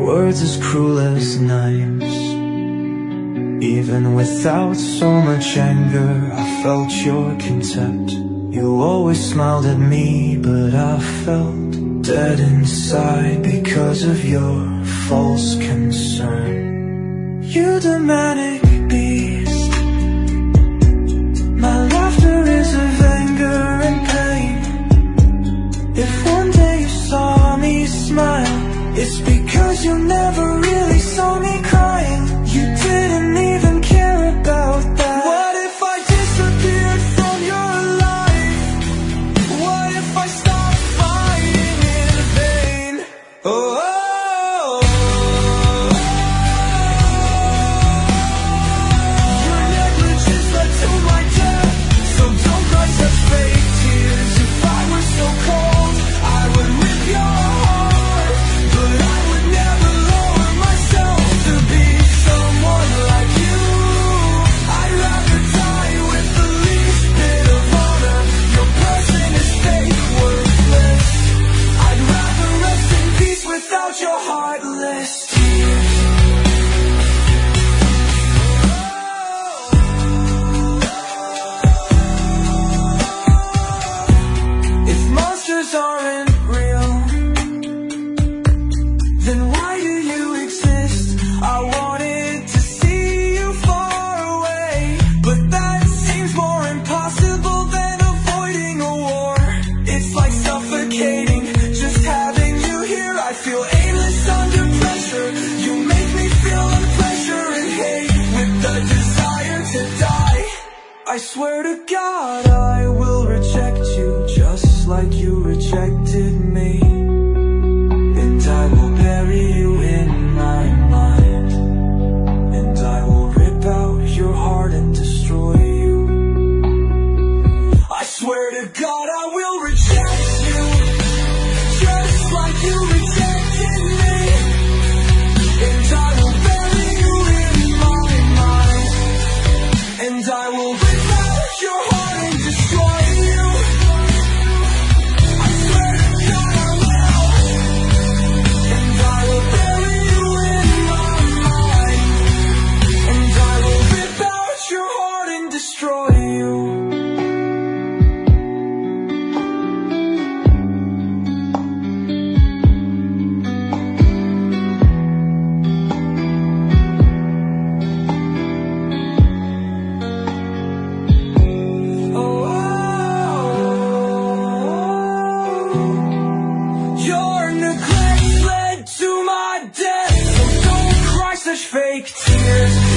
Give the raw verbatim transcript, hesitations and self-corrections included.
words as cruel as knives. Even without so much anger, I felt your contempt. You always smiled at me, but I felt dead inside because of your false concern. You the manic beast. My laughter is of anger and pain. If one day you saw me smile, it's because you never really saw me crying. You didn't even care about that. What if I disappeared from your life? What if I stopped fighting in vain? Oh, oh, oh. Your negligence led to my death, so don't cry such fake tears. If I were so cold, I would rip your heart, but I would never lower myself to be someone like you. I'd rather die with the least bit of honor. Your person is fake, worthless. I'd rather rest in peace without your heartless tears. If monsters aren't real, then why do you exist? I wanted to see you far away, but that seems more impossible than avoiding a war. It's like suffocating, just having you here. I feel aimless under pressure. You make me feel pleasure and hate with the desire to die. I swear to God I will reject you just like you rejected me. And I will bury you in my mind. And I will rip out your heart and destroy you. I swear to God I will reject you just like you rejected me. And I will bury you in my mind. And I will rip out your heart and destroy you. I swear to God I will. And I will bury you in my mind. And I will rip out your heart and destroy you. Oh, your neglect led to my death, so don't cry such fake tears.